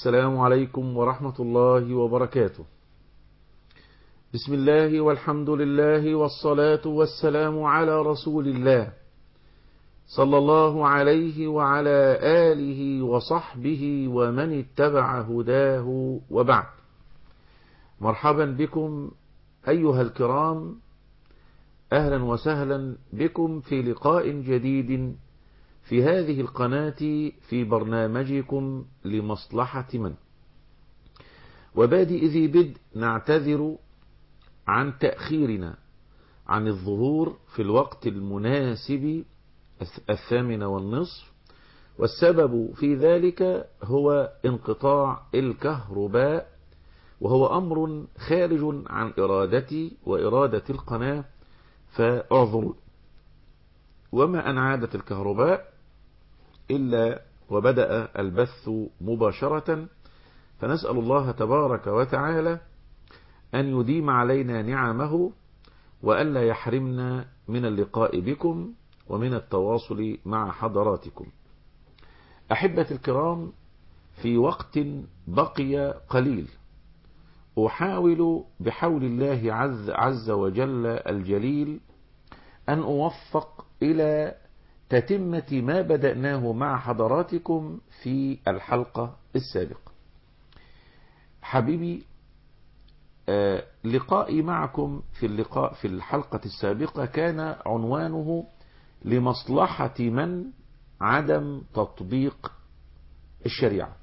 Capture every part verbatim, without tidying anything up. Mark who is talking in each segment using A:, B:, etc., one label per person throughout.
A: السلام عليكم ورحمة الله وبركاته. بسم الله والحمد لله والصلاة والسلام على رسول الله صلى الله عليه وعلى آله وصحبه ومن اتبع هداه وبعد. مرحبا بكم أيها الكرام، أهلا وسهلا بكم في لقاء جديد في هذه القناة في برنامجكم لمصلحة من. وبادئ ذي بدء نعتذر عن تأخيرنا عن الظهور في الوقت المناسب الثامنة والنصف، والسبب في ذلك هو انقطاع الكهرباء، وهو أمر خارج عن إرادتي وإرادة القناة، فاعذروا. وما أن عادت الكهرباء إلا وبدأ البث مباشرة، فنسأل الله تبارك وتعالى أن يديم علينا نعمه وألا يحرمنا من اللقاء بكم ومن التواصل مع حضراتكم. أحبة الكرام، في وقت بقي قليل أحاول بحول الله عز, عز وجل الجليل أن أوفق إلى تتمة ما بدأناه مع حضراتكم في الحلقة السابقة. حبيبي، آه لقائي معكم في اللقاء في الحلقة السابقة كان عنوانه لمصلحة من عدم تطبيق الشريعة.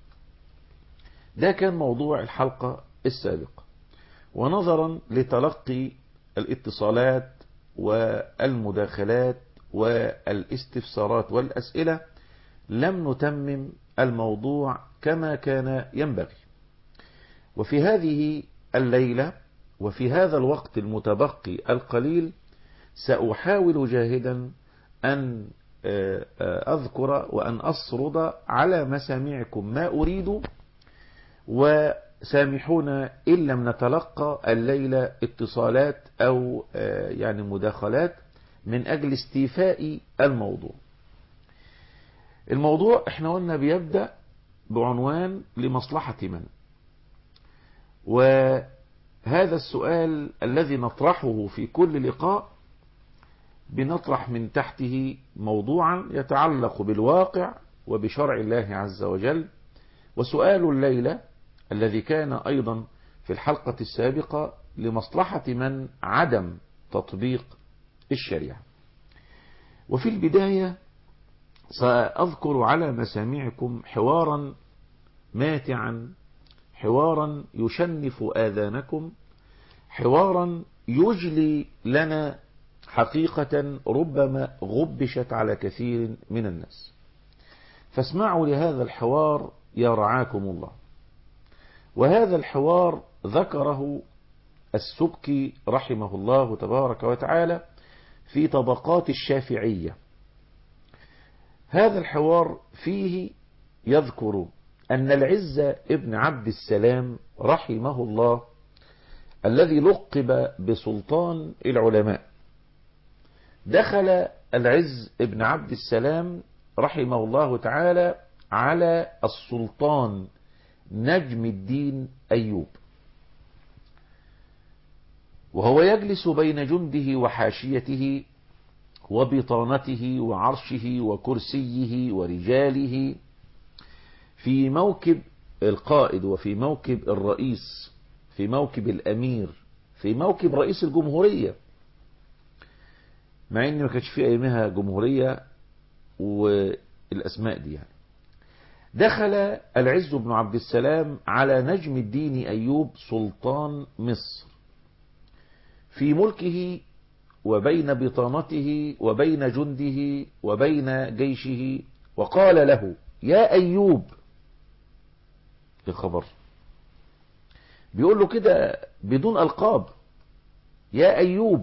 A: ده كان موضوع الحلقة السابقة، ونظرا لتلقي الاتصالات والمداخلات والاستفسارات والأسئلة لم نتمم الموضوع كما كان ينبغي. وفي هذه الليلة وفي هذا الوقت المتبقي القليل سأحاول جاهدا أن أذكر وأن أسرد على مسامعكم ما أريد، وسامحونا إن لم نتلقى الليلة اتصالات أو يعني مداخلات من أجل استيفاء الموضوع. الموضوع احنا قلنا بيبدأ بعنوان لمصلحة من، وهذا السؤال الذي نطرحه في كل لقاء بنطرح من تحته موضوعا يتعلق بالواقع وبشرع الله عز وجل. وسؤال الليلة الذي كان أيضا في الحلقة السابقة لمصلحة من عدم تطبيق الشريعة. وفي البداية سأذكر على مسامعكم حوارا ماتعا، حوارا يشنف آذانكم، حوارا يجلي لنا حقيقة ربما غبشت على كثير من الناس. فاسمعوا لهذا الحوار يا رعاكم الله. وهذا الحوار ذكره السبكي رحمه الله تبارك وتعالى في طبقات الشافعية. هذا الحوار فيه يذكر أن العز ابن عبد السلام رحمه الله الذي لقب بسلطان العلماء، دخل العز ابن عبد السلام رحمه الله تعالى على السلطان نجم الدين أيوب، وهو يجلس بين جنده وحاشيته وبطانته وعرشه وكرسيه ورجاله في موكب القائد وفي موكب الرئيس، في موكب الأمير، في موكب رئيس الجمهورية، مع ان ما كانش في ايامها جمهورية والاسماء دي يعني. دخل العز بن عبد السلام على نجم الدين أيوب سلطان مصر في ملكه وبين بطانته وبين جنده وبين جيشه، وقال له يا أيوب. الخبر بيقول له كده بدون ألقاب، يا أيوب.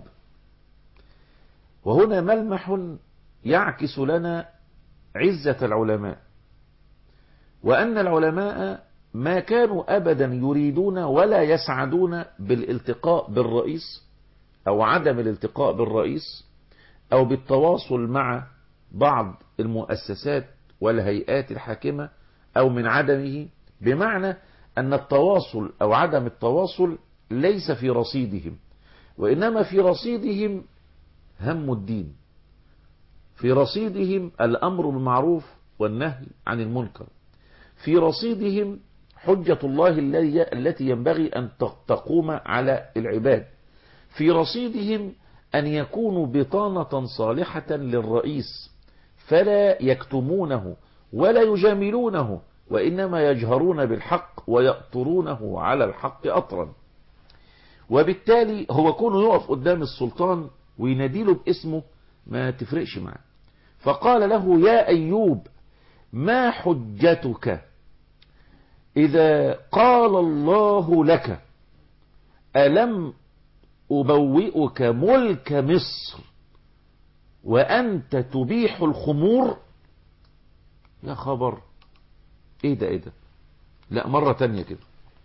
A: وهنا ملمح يعكس لنا عزة العلماء، وأن العلماء ما كانوا أبدا يريدون ولا يسعدون بالالتقاء بالرئيس أو عدم الالتقاء بالرئيس أو بالتواصل مع بعض المؤسسات والهيئات الحاكمة أو من عدمه، بمعنى أن التواصل أو عدم التواصل ليس في رصيدهم، وإنما في رصيدهم هم الدين، في رصيدهم الأمر بالمعروف والنهي عن المنكر، في رصيدهم حجة الله التي ينبغي أن تقوم على العباد، في رصيدهم أن يكونوا بطانة صالحة للرئيس فلا يكتمونه ولا يجاملونه، وإنما يجهرون بالحق ويأطرونه على الحق أطرا. وبالتالي هو كونه يقف قدام السلطان ويناديله باسمه ما تفرقش معه. فقال له: يا أيوب، ما حجتك إذا قال الله لك ألم أبوئك ملك مصر وأنت تبيح الخمور؟ يا خبر، ايه ده ايه ده لا مرة تانية كده.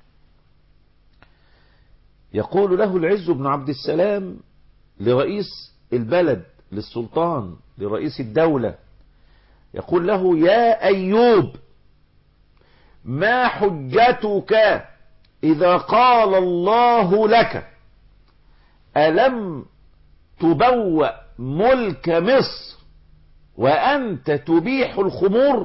A: يقول له العز بن عبد السلام لرئيس البلد، للسلطان، لرئيس الدولة، يقول له: يا أيوب، ما حجتك إذا قال الله لك ألم تبوأ ملك مصر وأنت تبيح الخمور؟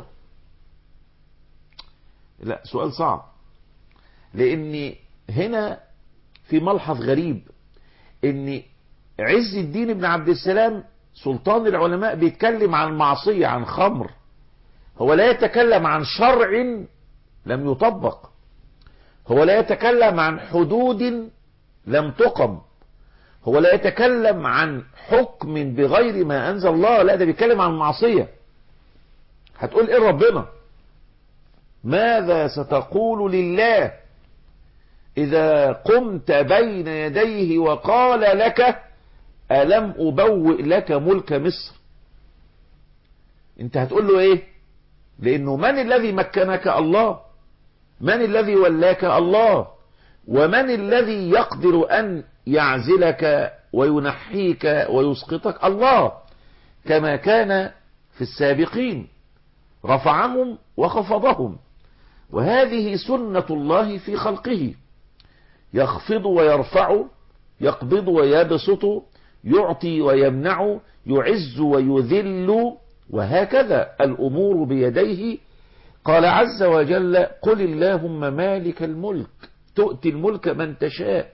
A: لا، سؤال صعب، لأن هنا في ملحظ غريب، ان عز الدين بن عبد السلام سلطان العلماء بيتكلم عن معصية، عن خمر، هو لا يتكلم عن شرع لم يطبق، هو لا يتكلم عن حدود لم تقم، هو لا يتكلم عن حكم بغير ما أنزل الله، لا، ده بيتكلم عن معصية. هتقول ايه ربنا؟ ماذا ستقول لله إذا قمت بين يديه وقال لك ألم أبوئ لك ملك مصر؟ انت هتقول له ايه؟ لأنه من الذي مكنك؟ الله. من الذي ولاك؟ الله. ومن الذي يقدر أن يعزلك وينحيك ويسقطك؟ الله، كما كان في السابقين، رفعهم وخفضهم، وهذه سنة الله في خلقه، يخفض ويرفع، يقبض ويبسط، يعطي ويمنع، يعز ويذل، وهكذا الأمور بيديه. قال عز وجل: قل اللهم مالك الملك تؤتي الملك من تشاء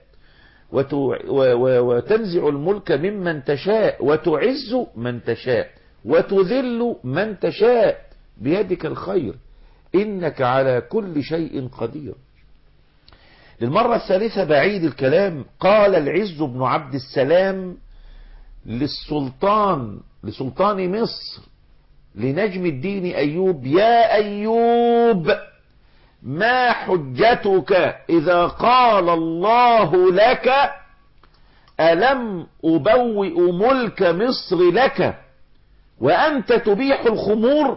A: وتنزع الملك ممن تشاء وتعز من تشاء وتذل من تشاء بيدك الخير إنك على كل شيء قدير. للمرة الثالثة بعيد الكلام، قال العز بن عبد السلام للسلطان لسلطان مصر لنجم الدين أيوب: يا أيوب، ما حجتك إذا قال الله لك ألم أبوئ ملك مصر لك وأنت تبيح الخمور؟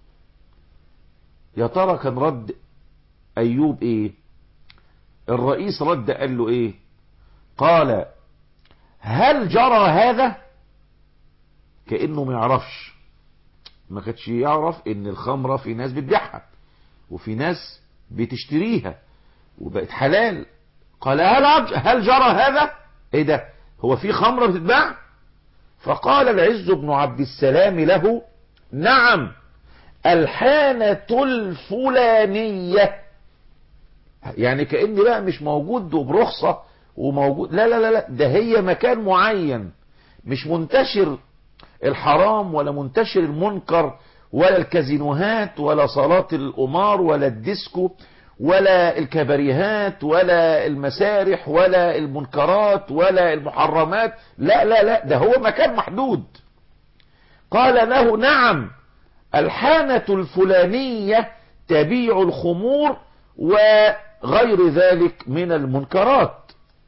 A: يا ترى كان رد أيوب إيه؟ الرئيس رد قال له إيه؟ قال: هل جرى هذا؟ كأنه ما يعرفش، ما كانش يعرف ان الخمرة في ناس بتبيعها وفي ناس بتشتريها وبقت حلال. قال: هل هل جرى هذا؟ ايه ده، هو في خمرة بتتباع؟ فقال العز بن عبد السلام له: نعم، الحانة الفلانية. يعني كأن بقى مش موجود برخصة وموجود، لا لا لا لا، ده هي مكان معين، مش منتشر الحرام ولا منتشر المنكر ولا الكازينوهات ولا صالات القمار ولا الديسكو ولا الكباريهات ولا المسارح ولا المنكرات ولا المحرمات، لا لا لا، ده هو مكان محدود. قال له: نعم، الحانة الفلانية تبيع الخمور وغير ذلك من المنكرات.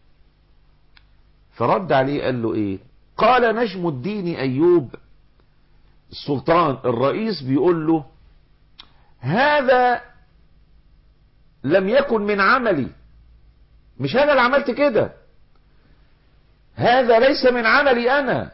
A: فرد عليه قال له ايه؟ قال نجم الدين أيوب، السلطان الرئيس بيقول له: هذا لم يكن من عملي، مش أنا اللي عملت كده، هذا ليس من عملي أنا،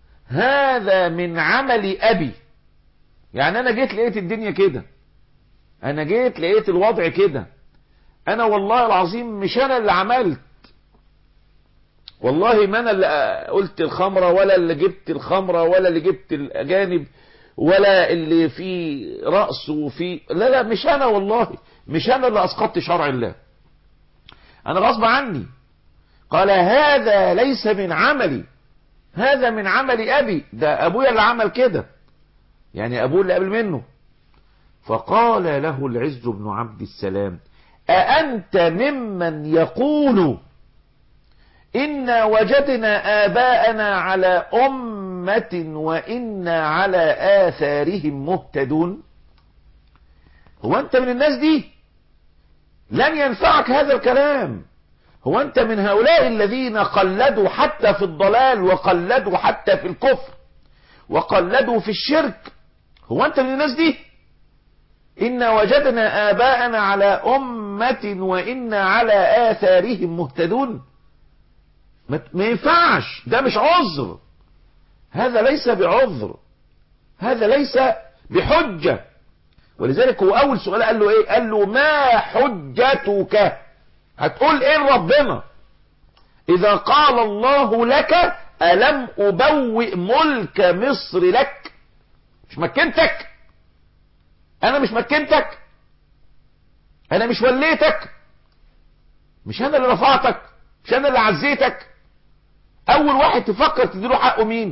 A: هذا من عمل أبي. يعني أنا جيت لقيت الدنيا كده، انا جيت لقيت الوضع كده، انا والله العظيم مش انا اللي عملت، والله ما انا اللي قلت الخمرة ولا اللي جبت الخمرة ولا اللي جبت الاجانب ولا اللي في رأس وفي لا لا مش انا، والله مش انا اللي اسقطت شرع الله، انا غصب عني. قال هذا ليس من عملي، هذا من عمل ابي، ده ابويا اللي عمل كده، يعني ابوه اللي قبل منه. فقال له العز بن عبد السلام أأنت ممن يقول إنا وجدنا آباءنا على أمة وإنا على آثارهم مهتدون؟ هو أنت من الناس دي؟ لن ينفعك هذا الكلام. هو أنت من هؤلاء الذين قلدوا حتى في الضلال وقلدوا حتى في الكفر وقلدوا في الشرك؟ هو أنت من الناس دي؟ إنا وجدنا آباءنا على أمة وإنا على آثارهم مهتدون. ما ينفعش، ده مش عذر، هذا ليس بعذر، هذا ليس بحجة. ولذلك هو أول سؤال قال له إيه؟ قال له ما حجتك؟ هتقول إيه ربنا إذا قال الله لك ألم أبوئ ملك مصر لك؟ مش مكنتك؟ أنا مش مكنتك؟ أنا مش وليتك؟ مش أنا اللي رفعتك؟ مش أنا اللي عزيتك؟ أول واحد تفكر تديله حقه مين؟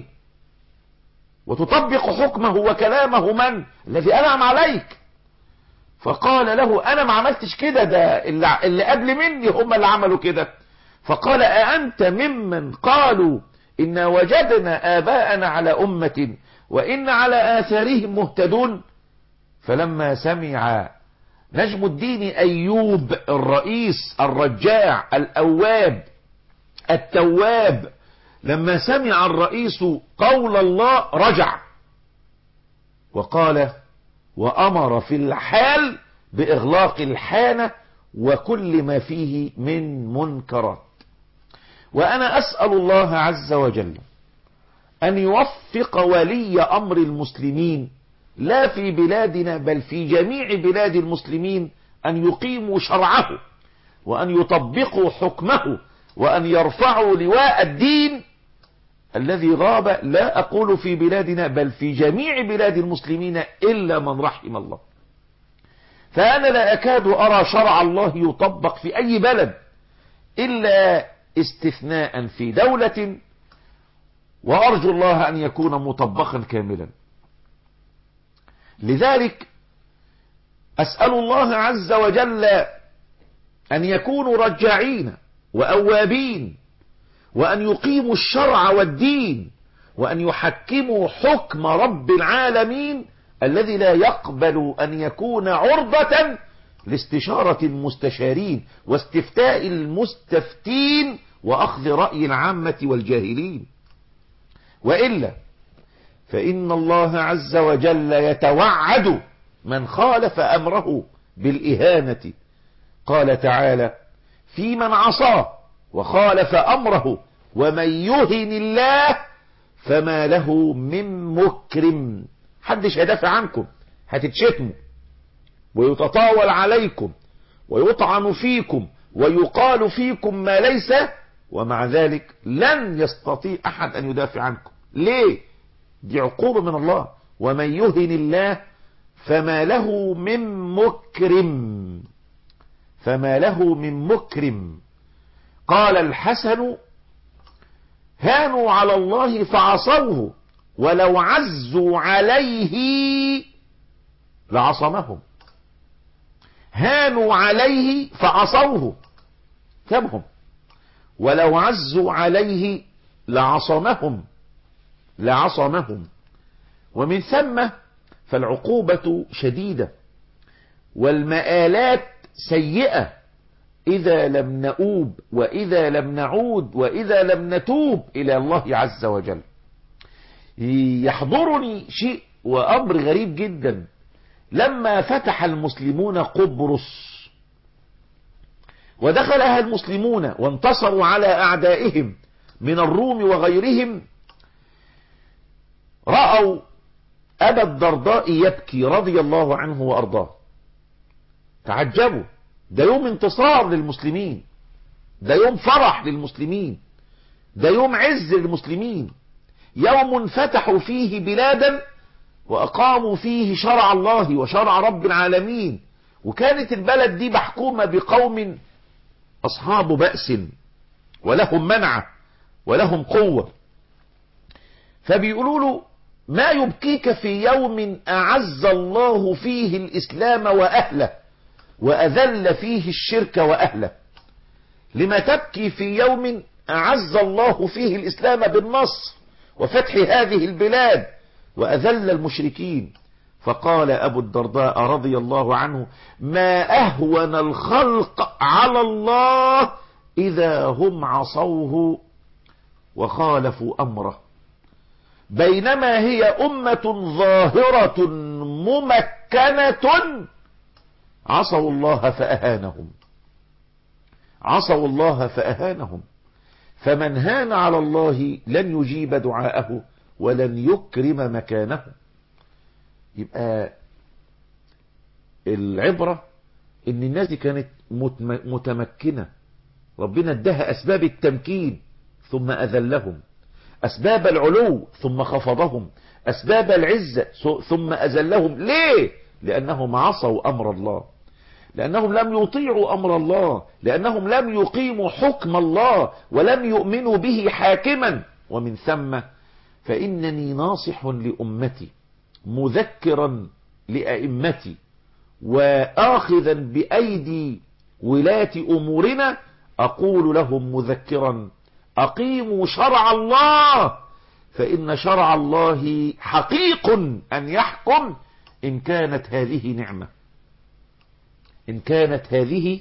A: وتطبق حكمه وكلامه من؟ الذي أنعم عليك. فقال له أنا ما عملتش كده، ده اللي, اللي قبل مني هم اللي عملوا كده. فقال أأنت ممن قالوا إن وجدنا آباءنا على أمة وإن على آثارهم مهتدون؟ فلما سمع نجم الدين أيوب الرئيس الرجاع الأواب التواب، لما سمع الرئيس قول الله رجع وقال وأمر في الحال بإغلاق الحانة وكل ما فيه من منكرات. وأنا أسأل الله عز وجل أن يوفق ولي أمر المسلمين لا في بلادنا بل في جميع بلاد المسلمين أن يقيموا شرعه وأن يطبقوا حكمه وأن يرفعوا لواء الدين الذي غاب، لا أقول في بلادنا بل في جميع بلاد المسلمين إلا من رحم الله. فأنا لا أكاد أرى شرع الله يطبق في أي بلد إلا استثناء في دولة، وأرجو الله أن يكون مطبقا كاملا. لذلك أسأل الله عز وجل أن يكونوا رجاعين وأوابين، وأن يقيموا الشرع والدين، وأن يحكموا حكم رب العالمين الذي لا يقبل أن يكون عرضة لاستشارة المستشارين واستفتاء المستفتين وأخذ رأي العامة والجاهلين. وإلا فإن الله عز وجل يتوعد من خالف أمره بالإهانة. قال تعالى في من عصاه وخالف أمره ومن يهن الله فما له من مكرم. حدش هيدافع عنكم، هتتشتموا ويتطاول عليكم ويطعن فيكم ويقال فيكم ما ليس، ومع ذلك لن يستطيع أحد أن يدافع عنكم. ليه؟ دي عقوبة من الله. ومن يهن الله فما له من مكرم، فما له من مكرم. قال الحسن هانوا على الله فعصوه ولو عزوا عليه لعصمهم. هانوا عليه فعصوه سبهم، ولو عزوا عليه لعصمهم لعصمهم. ومن ثم فالعقوبة شديدة والمآلات سيئة إذا لم نؤوب وإذا لم نعود وإذا لم نتوب إلى الله عز وجل. يحضرني شيء وأمر غريب جدا، لما فتح المسلمون قبرص ودخلها المسلمون وانتصروا على أعدائهم من الروم وغيرهم، رأوا أبا الدرداء يبكي رضي الله عنه وأرضاه، تعجبوا، ده يوم انتصار للمسلمين، ده يوم فرح للمسلمين، ده يوم عز للمسلمين، يوم فتحوا فيه بلادا وأقاموا فيه شرع الله وشرع رب العالمين، وكانت البلد دي محكومة بقوم أصحاب بأس ولهم منعة ولهم قوة. فبيقولوا له ما يبكيك في يوم أعز الله فيه الإسلام وأهله وأذل فيه الشرك وأهله؟ لما تبكي في يوم أعز الله فيه الإسلام بالنصر وفتح هذه البلاد وأذل المشركين؟ فقال أبو الدرداء رضي الله عنه ما أهون الخلق على الله إذا هم عصوه وخالفوا أمره، بينما هي أمة ظاهرة ممكنة عصوا الله فأهانهم، عصوا الله فأهانهم. فمن هان على الله لن يجيب دعاءه ولن يكرم مكانه. يبقى العبرة ان الناس دي كانت متمكنة، ربنا ادها اسباب التمكين ثم اذلهم، اسباب العلو ثم خفضهم، اسباب العزة ثم اذلهم. ليه؟ لانهم عصوا امر الله، لأنهم لم يطيعوا أمر الله، لأنهم لم يقيموا حكم الله ولم يؤمنوا به حاكما. ومن ثم فإنني ناصح لأمتي مذكرا لأئمتي وآخذا بأيدي ولاة أمورنا، أقول لهم مذكرا أقيموا شرع الله، فإن شرع الله حقيق أن يحكم إن كانت هذه نعمة، إن كانت هذه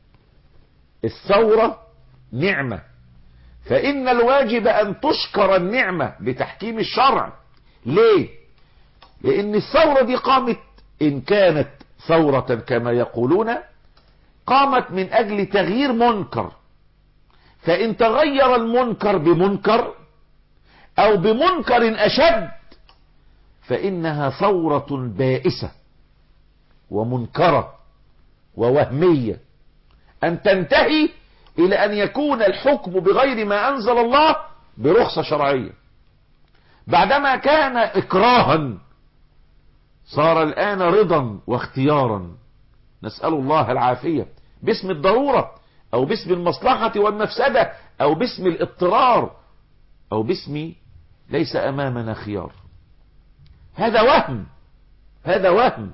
A: الثورة نعمة، فإن الواجب أن تشكر النعمة بتحكيم الشرع. ليه؟ لأن الثورة دي قامت، إن كانت ثورة كما يقولون، قامت من أجل تغيير منكر، فإن تغير المنكر بمنكر أو بمنكر أشد فإنها ثورة بائسة ومنكرة ووهمية، أن تنتهي إلى أن يكون الحكم بغير ما أنزل الله برخصة شرعية، بعدما كان إكراها صار الآن رضا واختيارا. نسأل الله العافية، باسم الضرورة أو باسم المصلحة والمفسدة أو باسم الاضطرار أو باسم ليس أمامنا خيار. هذا وهم، هذا وهم.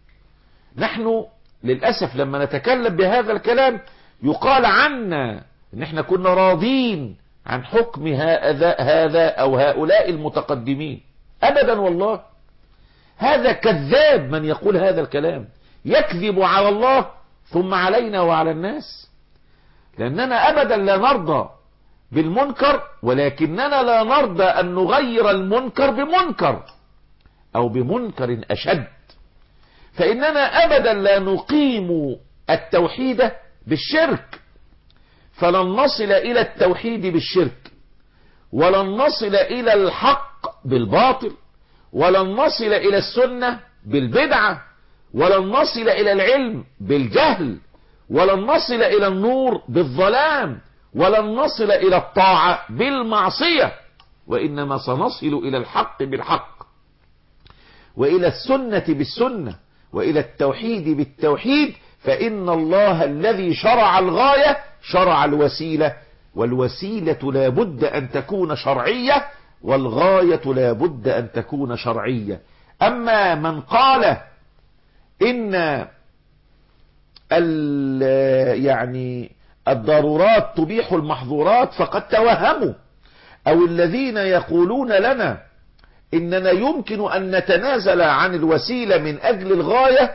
A: نحن للأسف لما نتكلم بهذا الكلام يقال عنا ان احنا كنا راضين عن حكم هذا هذا او هؤلاء المتقدمين. ابدا والله، هذا كذاب من يقول هذا الكلام، يكذب على الله ثم علينا وعلى الناس، لاننا ابدا لا نرضى بالمنكر، ولكننا لا نرضى ان نغير المنكر بمنكر او بمنكر اشد. فإننا أبدا لا نقيم التوحيد بالشرك، فلن نصل إلى التوحيد بالشرك، ولن نصل إلى الحق بالباطل، ولن نصل إلى السنة بالبدعة، ولن نصل إلى العلم بالجهل، ولن نصل إلى النور بالظلام، ولن نصل إلى الطاعة بالمعصية، وإنما سنصل إلى الحق بالحق، وإلى السنة بالسنة، وإلى التوحيد بالتوحيد. فإن الله الذي شرع الغاية شرع الوسيلة، والوسيلة لا بد أن تكون شرعية، والغاية لا بد أن تكون شرعية. أما من قال إن يعني الضرورات تبيح المحظورات فقد توهموا، أو الذين يقولون لنا إننا يمكن أن نتنازل عن الوسيلة من أجل الغاية،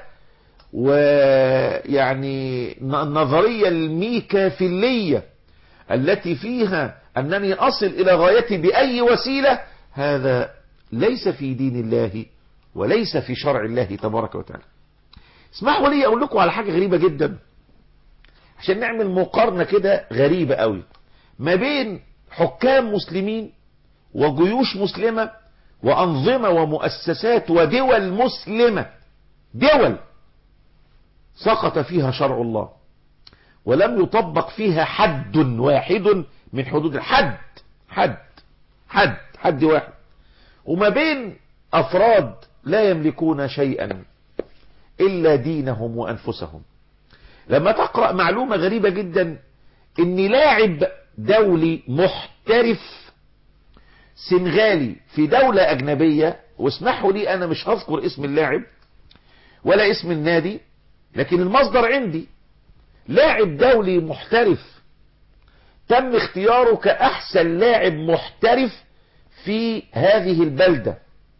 A: ويعني النظرية الميكافيلية التي فيها أنني أصل إلى غايتي بأي وسيلة، هذا ليس في دين الله وليس في شرع الله تبارك وتعالى. اسمحوا لي أقول لكم على حاجة غريبة جدا عشان نعمل مقارنة كده غريبة قوي ما بين حكام مسلمين وجيوش مسلمة وأنظمة ومؤسسات ودول مسلمة، دول سقط فيها شرع الله ولم يطبق فيها حد واحد من حدود الحد، حد حد حد واحد، وما بين أفراد لا يملكون شيئا إلا دينهم وأنفسهم. لما تقرأ معلومة غريبة جدا، إن لاعب دولي محترف سنغالي في دولة أجنبية، واسمحوا لي أنا مش هذكر اسم اللاعب ولا اسم النادي، لكن المصدر عندي، لاعب دولي محترف تم اختياره كأحسن لاعب محترف في هذه البلدة،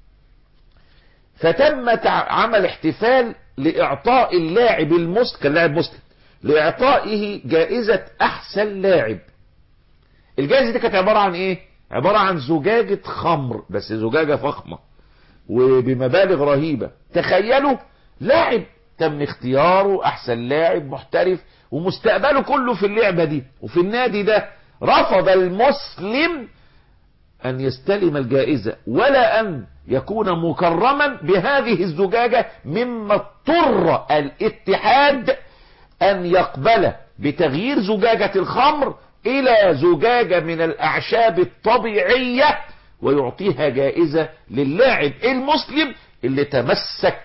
A: فتم عمل احتفال لإعطاء اللاعب المسلم، كان لاعب مسلم، لإعطائه جائزة أحسن لاعب. الجائزة دي كانت عبارة عن إيه؟ عبارة عن زجاجة خمر، بس زجاجة فخمة وبمبالغ رهيبة. تخيلوا لاعب تم اختياره أحسن لاعب محترف ومستقبله كله في اللعبة دي وفي النادي ده، رفض المسلم أن يستلم الجائزة ولا أن يكون مكرما بهذه الزجاجة، مما اضطر الاتحاد أن يقبل بتغيير زجاجة الخمر إلى زجاجة من الأعشاب الطبيعية ويعطيها جائزة للاعب المسلم اللي تمسك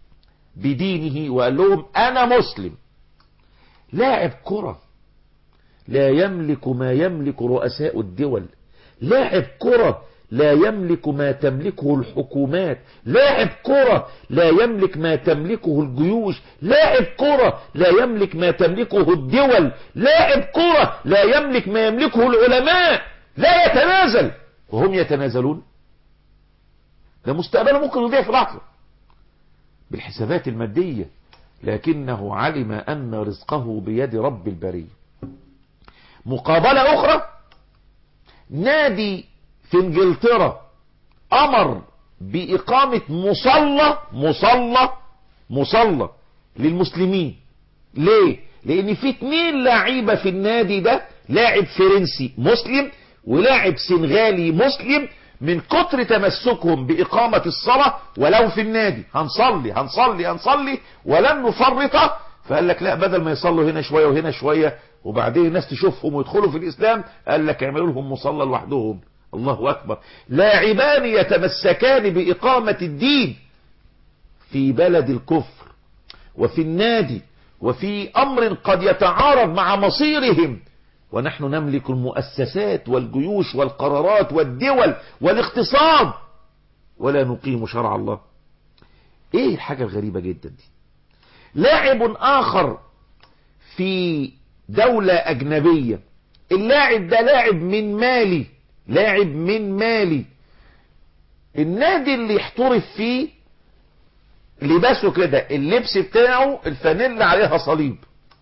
A: بدينه وقال لهم أنا مسلم. لاعب كرة لا يملك ما يملك رؤساء الدول، لاعب كرة لا يملك ما تملكه الحكومات، لاعب كرة لا يملك ما تملكه الجيوش، لاعب كرة لا يملك ما تملكه الدول، لاعب كرة لا يملك ما يملكه العلماء، لا يتنازل وهم يتنازلون. ده مستقبله ممكن يضيع في لحظة بالحسابات المادية، لكنه علم أن رزقه بيد رب البرية. مقابلة أخرى، نادي في انجلترا امر باقامة مصلى مصلى مصلى للمسلمين. ليه؟ لان في اتنين لعيبة في النادي ده، لاعب فرنسي مسلم ولاعب سنغالي مسلم، من كتر تمسكهم باقامة الصلاة ولو في النادي، هنصلي هنصلي هنصلي ولن نفرط، فقال لك لا، بدل ما يصلوا هنا شوية وهنا شوية وبعدين الناس تشوفهم ويدخلوا في الإسلام، قال لك اعملوا لهم مصلى لوحدهم. الله أكبر. لاعبان يتمسكان بإقامة الدين في بلد الكفر وفي النادي وفي أمر قد يتعارض مع مصيرهم، ونحن نملك المؤسسات والجيوش والقرارات والدول والاقتصاد ولا نقيم شرع الله. ايه الحاجة الغريبة جدا دي؟ لاعب آخر في دولة أجنبية، اللاعب ده لاعب من مالي، لاعب من مالي، النادي اللي يحترف فيه لباسه كده، اللبس بتاعه الفانيلا عليها صليب،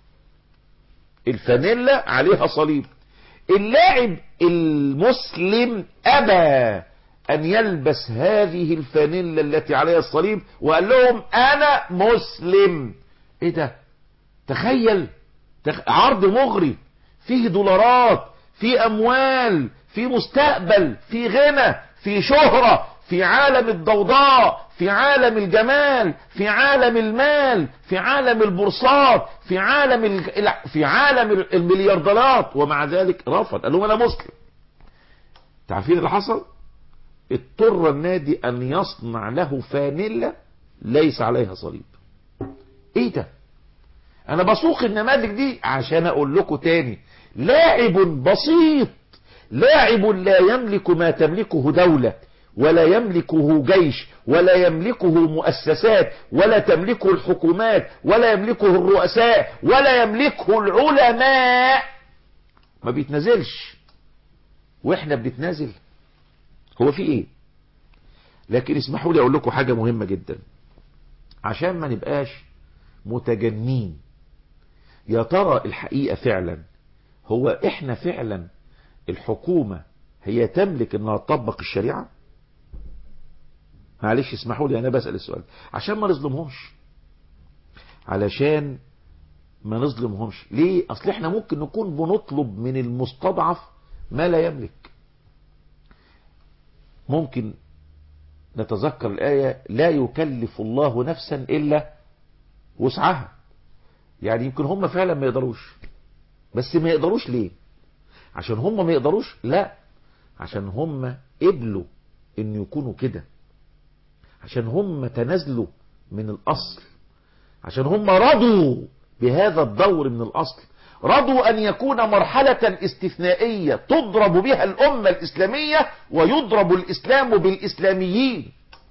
A: الفانيلا عليها صليب. اللاعب المسلم أبى أن يلبس هذه الفانيلا التي عليها الصليب وقال لهم أنا مسلم. إيه ده؟ تخيل، عرض مغري فيه دولارات، فيه أموال، فيه مستقبل، فيه غنى، فيه شهرة، في عالم الضوضاء، في عالم الجمال، في عالم المال، في عالم البورصات، في عالم في عالم المليارديرات، ومع ذلك رفض، قال لهم انا مسلم. تعرفين اللي حصل؟ اضطر النادي ان يصنع له فانيلا ليس عليها صليب. ايه ده؟ انا بسوق النماذج دي عشان اقول لكم تاني، لاعب بسيط، لاعب لا يملك ما تملكه دولة ولا يملكه جيش ولا يملكه مؤسسات ولا تملكه الحكومات ولا يملكه الرؤساء ولا يملكه العلماء، ما بيتنازلش واحنا بنتنازل. هو في ايه؟ لكن اسمحوا لي اقول لكم حاجة مهمة جدا عشان ما نبقاش متجنين. يا ترى الحقيقة فعلا هو احنا فعلا الحكومة هي تملك انها تطبق الشريعة؟ معلش اسمحوا لي انا بسأل السؤال عشان ما نظلمهمش، علشان ما نظلمهمش. ليه؟ اصل احنا ممكن نكون بنطلب من المستضعف ما لا يملك. ممكن نتذكر الآية لا يكلف الله نفسا إلا وسعها، يعني يمكن هم فعلا ما يقدروش، بس ما يقدروش ليه؟ عشان هم ما يقدروش؟ لا، عشان هم قبلوا ان يكونوا كده، عشان هم تنازلوا من الاصل، عشان هم رضوا بهذا الدور من الاصل، رضوا ان يكون مرحلة استثنائية تضرب بها الامة الاسلامية ويضرب الاسلام بالاسلاميين،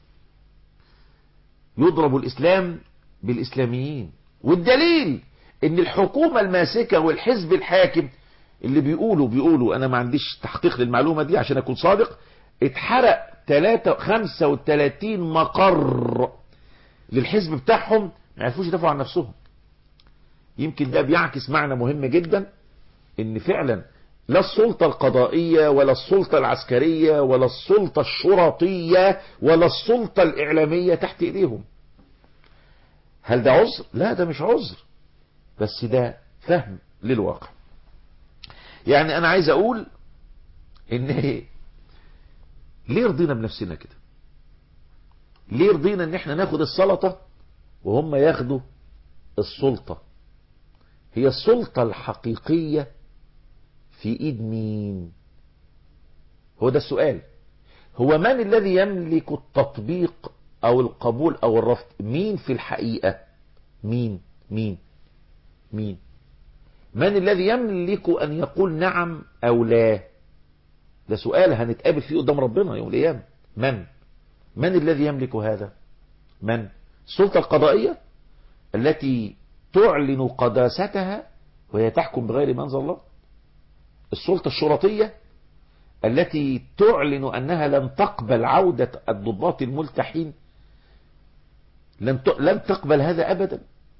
A: يضرب الاسلام بالاسلاميين. والدليل ان الحكومة الماسكة والحزب الحاكم اللي بيقولوا بيقولوا انا ما عنديش تحقيق للمعلومة دي عشان اكون صادق، اتحرق خمسة وثلاثين مقر للحزب بتاعهم، ما عرفوش يدافعوا عن نفسهم. يمكن ده بيعكس معنى مهم جدا، ان فعلا لا السلطة القضائية ولا السلطة العسكرية ولا السلطة الشرطية ولا السلطة الإعلامية تحت إيديهم. هل ده عذر؟ لا، ده مش عذر، بس ده فهم للواقع. يعني أنا عايز أقول إن ليه رضينا بنفسنا كده؟ ليه رضينا إن احنا ناخد السلطة وهم ياخدوا السلطة؟ هي السلطة الحقيقية في ايد مين؟ هو ده السؤال. هو من الذي يملك التطبيق او القبول او الرفض؟ مين في الحقيقة؟ مين مين مين من الذي يملك ان يقول نعم او لا؟ ده سؤال هنتقابل فيه قدام ربنا يوم القيامة. من من الذي يملك هذا؟ من؟ السلطة القضائية التي تعلن قداستها وهي تحكم بغير ما انزل الله؟ السلطة الشرطية التي تعلن أنها لن تقبل عودة الضباط الملتحين، لن لن تقبل هذا أبدا.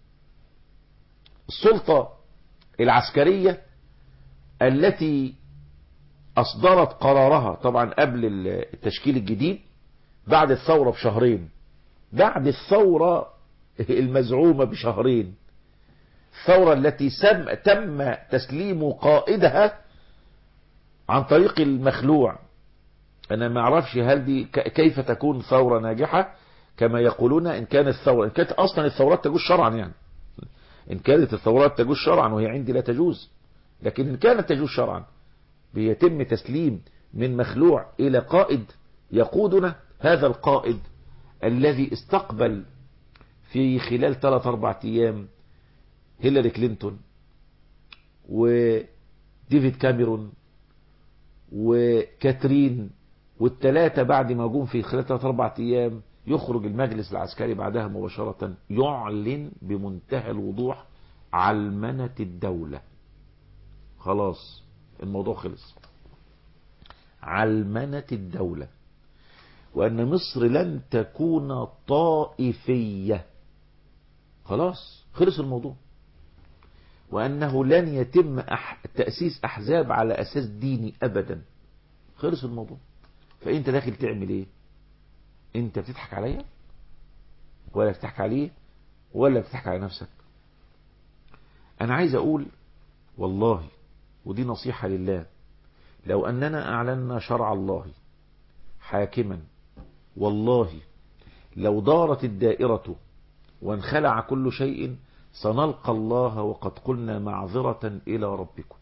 A: السلطة العسكرية التي أصدرت قرارها طبعا قبل التشكيل الجديد بعد الثورة بشهرين، بعد الثورة المزعومة بشهرين، الثورة التي سم تم تسليم قائدها عن طريق المخلوع. انا ما اعرفش هل دي كيف تكون ثورة ناجحة كما يقولون. ان كانت الثورة ان كانت اصلا الثورات تجوز شرعا، يعني ان كانت الثورات تجوز شرعا، وهي عندي لا تجوز، لكن ان كانت تجوز شرعا بيتم تسليم من مخلوع الى قائد يقودنا. هذا القائد الذي استقبل في خلال ثلاث اربع ايام هيلاري كلينتون وديفيد كاميرون وكاترين، والثلاثة بعد ما جم في خلال ثلاث اربع ايام يخرج المجلس العسكري بعدها مباشرة يعلن بمنتهى الوضوح علمنة الدولة. خلاص الموضوع خلص، علمنة الدولة، وأن مصر لن تكون طائفية. خلاص خلص الموضوع، وأنه لن يتم أح... تأسيس أحزاب على أساس ديني أبدا. خلص الموضوع. فأنت داخل تعمل إيه؟ أنت بتضحك عليا ولا بتضحك عليه ولا بتضحك على نفسك؟ أنا عايز أقول والله، ودي نصيحة لله، لو أننا أعلنا شرع الله حاكما، والله لو دارت الدائرة وانخلع كل شيء سنلقى الله وقد قلنا معذرة إلى ربكم.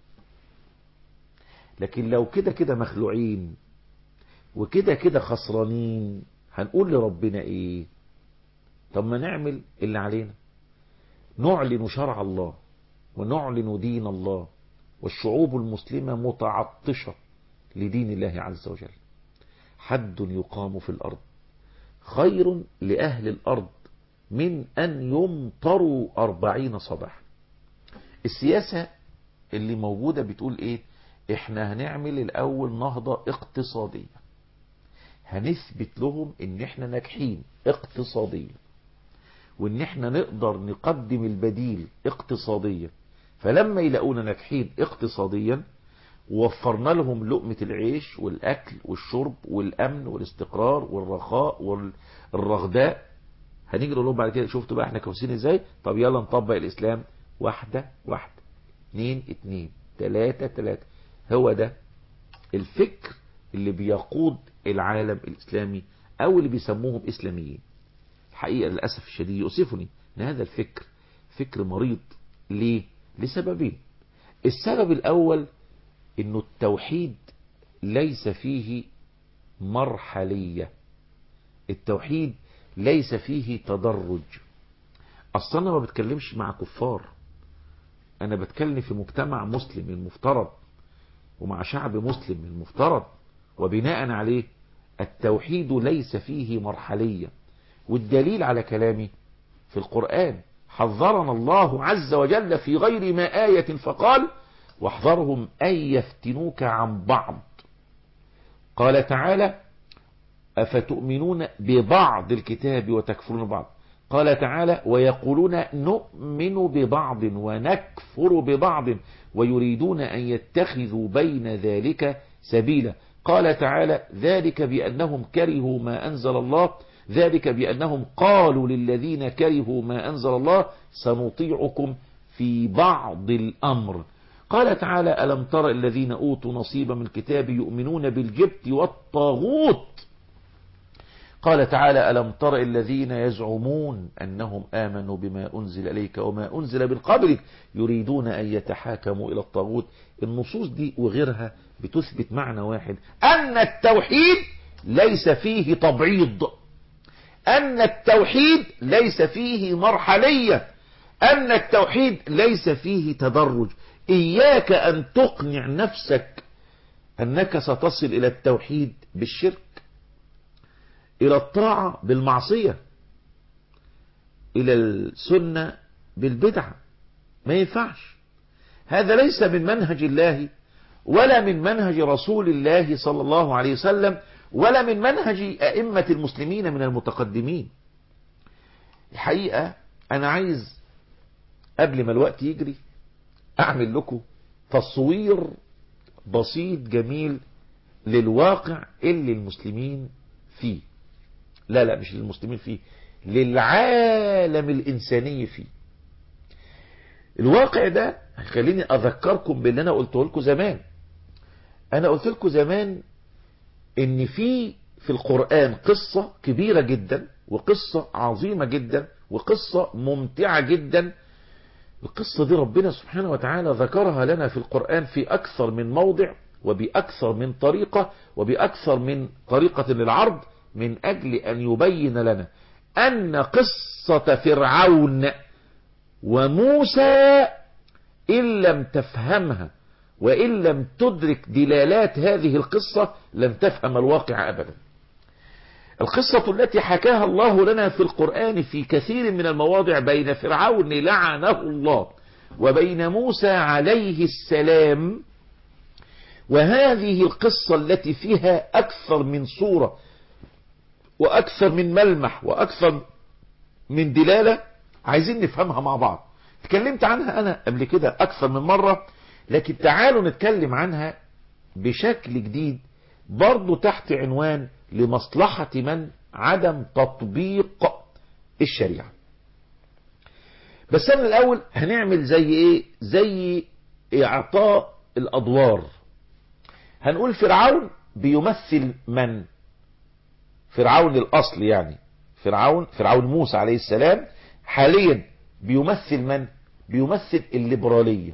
A: لكن لو كده كده مخلوعين وكده كده خسرانين، هنقول لربنا إيه؟ طب ما نعمل اللي علينا، نعلن شرع الله ونعلن دين الله، والشعوب المسلمة متعطشة لدين الله عز وجل. حد يقام في الأرض خير لأهل الأرض من أن يمطروا أربعين صباح. السياسة اللي موجودة بتقول إيه؟ إحنا هنعمل الأول نهضة اقتصادية، هنثبت لهم إن إحنا ناجحين اقتصاديا، وإن إحنا نقدر نقدم البديل اقتصاديا. فلما يلاقونا ناجحين اقتصاديا ووفرنا لهم لقمة العيش والأكل والشرب والأمن والاستقرار والرخاء والرغداء، هنيجي نقول لهم بعد كده شفتوا بقى احنا كويسين ازاي؟ طب يلا نطبق الإسلام واحدة واحدة، اتنين اتنين، تلاتة تلاتة. هو ده الفكر اللي بيقود العالم الإسلامي أو اللي بيسموهم إسلاميين. الحقيقة للأسف الشديد يؤسفني أن هذا الفكر فكر مريض ليه؟ لسببين. السبب الأول إنه التوحيد ليس فيه مرحلية، التوحيد ليس فيه تدرج. أصلا أنا ما بتكلمش مع كفار، أنا بتكلم في مجتمع مسلم المفترض ومع شعب مسلم المفترض، وبناء عليه التوحيد ليس فيه مرحلية. والدليل على كلامي في القرآن، حذرنا الله عز وجل في غير ما آية فقال واحذرهم أن يفتنوك عن بعض. قال تعالى أفتؤمنون ببعض الكتاب وتكفرون بعض. قال تعالى ويقولون نؤمن ببعض ونكفر ببعض ويريدون أن يتخذوا بين ذلك سبيلا. قال تعالى ذلك بأنهم كرهوا ما أنزل الله، ذلك بأنهم قالوا للذين كرهوا ما أنزل الله سنطيعكم في بعض الأمر. قال تعالى ألم تر الذين أوتوا نصيبا من الكتاب يؤمنون بالجبت والطاغوت. قال تعالى ألم تر الذين يزعمون أنهم آمنوا بما أنزل إليك وما أنزل من قبلك يريدون أن يتحاكموا إلى الطاغوت. النصوص دي وغيرها بتثبت معنى واحد، أن التوحيد ليس فيه تبعيض، أن التوحيد ليس فيه مرحلية، أن التوحيد ليس فيه تدرج. إياك أن تقنع نفسك أنك ستصل إلى التوحيد بالشرك، إلى الطاعة بالمعصية، إلى السنة بالبدعة. ما ينفعش، هذا ليس من منهج الله ولا من منهج رسول الله صلى الله عليه وسلم ولا من منهج أئمة المسلمين من المتقدمين. الحقيقة أنا عايز قبل ما الوقت يجري أعمل لكم تصوير بسيط جميل للواقع اللي المسلمين فيه، لا لا مش للمسلمين فيه، للعالم الإنساني فيه. الواقع ده خليني أذكركم باللي أنا قلته لكم زمان. أنا قلت لكم زمان إن في في القرآن قصة كبيرة جدا وقصة عظيمة جدا وقصة ممتعة جدا. القصة دي ربنا سبحانه وتعالى ذكرها لنا في القرآن في أكثر من موضع وبأكثر من طريقة وبأكثر من طريقة للعرض، من أجل أن يبين لنا أن قصة فرعون وموسى إن لم تفهمها وإن لم تدرك دلالات هذه القصة لن تفهم الواقع أبدا. القصة التي حكاها الله لنا في القرآن في كثير من المواضع بين فرعون لعنه الله وبين موسى عليه السلام، وهذه القصة التي فيها أكثر من صورة وأكثر من ملمح وأكثر من دلالة عايزين نفهمها مع بعض. تكلمت عنها أنا قبل كده أكثر من مرة، لكن تعالوا نتكلم عنها بشكل جديد برضو تحت عنوان لمصلحة من عدم تطبيق الشريعة. بس أنا الأول هنعمل زي إيه، زي إعطاء الأدوار. هنقول فرعون بيمثل من؟ فرعون الأصل يعني فرعون فرعون موسى عليه السلام حاليا بيمثل من؟ بيمثل الليبرالية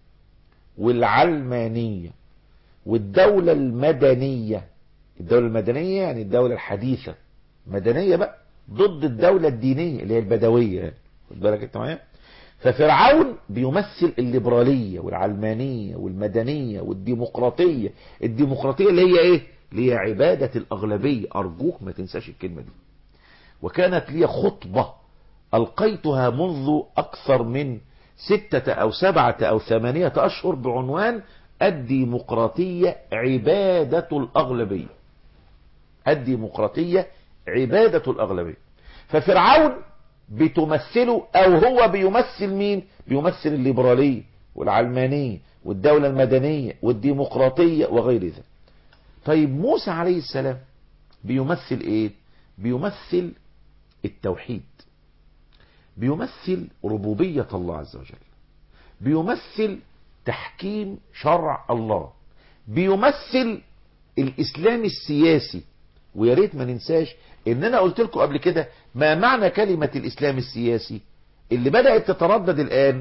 A: والعلمانية والدولة المدنية. الدولة المدنية يعني الدولة الحديثة، مدنية بقى ضد الدولة الدينية اللي هي البدوية يعني. خد بالك انت معايا؟ ففرعون بيمثل الليبرالية والعلمانية والمدنية والديمقراطية. الديمقراطية اللي هي ايه؟ اللي هي عبادة الأغلبية. أرجوك ما تنساش الكلمة دي. وكانت لي خطبة ألقيتها منذ أكثر من ستة أو سبعة أو ثمانية أشهر بعنوان الديمقراطية عبادة الأغلبية. الديمقراطية عبادة الأغلبية. ففرعون بتمثله أو هو بيمثل مين؟ بيمثل الليبرالية والعلمانية والدولة المدنية والديمقراطية وغير ذلك. طيب موسى عليه السلام بيمثل ايه؟ بيمثل التوحيد، بيمثل ربوبية الله عز وجل، بيمثل تحكيم شرع الله، بيمثل الإسلام السياسي. ويا ريت ما ننساش ان انا قلت لكم قبل كده ما معنى كلمة الإسلام السياسي اللي بدأت تتردد الآن،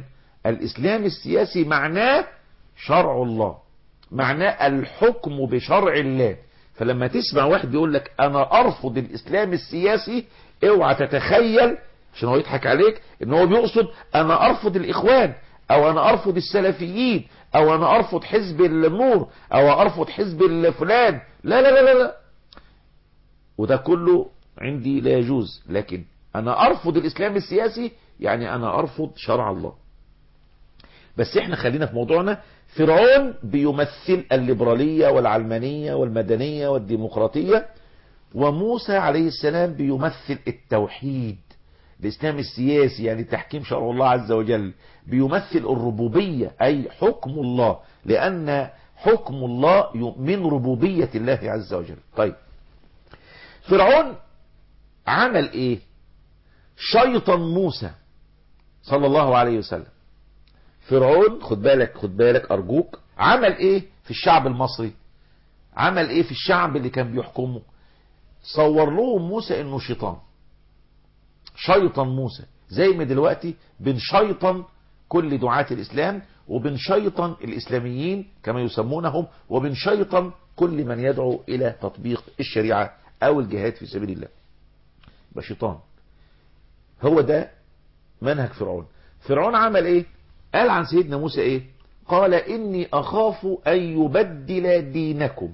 A: الإسلام السياسي معناه شرع الله، معناه الحكم بشرع الله. فلما تسمع واحد بيقول لك أنا أرفض الإسلام السياسي، اوعى تتخيل عشان هو يضحك عليك ان هو بيقصد انا ارفض الاخوان، او انا ارفض السلفيين، او انا ارفض حزب النور، او ارفض حزب الفلان. لا لا لا لا لا، وده كله عندي لا يجوز. لكن انا ارفض الاسلام السياسي يعني انا ارفض شرع الله. بس احنا خلينا في موضوعنا. فرعون بيمثل الليبرالية والعلمانية والمدنية والديمقراطية، وموسى عليه السلام بيمثل التوحيد. الإسلام السياسي يعني تحكيم شرع الله عز وجل، بيمثل الربوبية أي حكم الله، لأن حكم الله من ربوبية الله عز وجل. طيب فرعون عمل إيه؟ شيطان موسى صلى الله عليه وسلم. فرعون خد بالك خد بالك أرجوك، عمل إيه في الشعب المصري؟ عمل إيه في الشعب اللي كان بيحكمه؟ صور لهم موسى إنه شيطان، شيطان موسى، زي ما دلوقتي بنشيطن كل دعاة الإسلام، وبنشيطن الإسلاميين كما يسمونهم، وبنشيطن كل من يدعو إلى تطبيق الشريعة أو الجهاد في سبيل الله. يبقى شيطان. هو ده منهج فرعون. فرعون عمل إيه؟ قال عن سيدنا موسى إيه؟ قال إني أخاف أن يبدل دينكم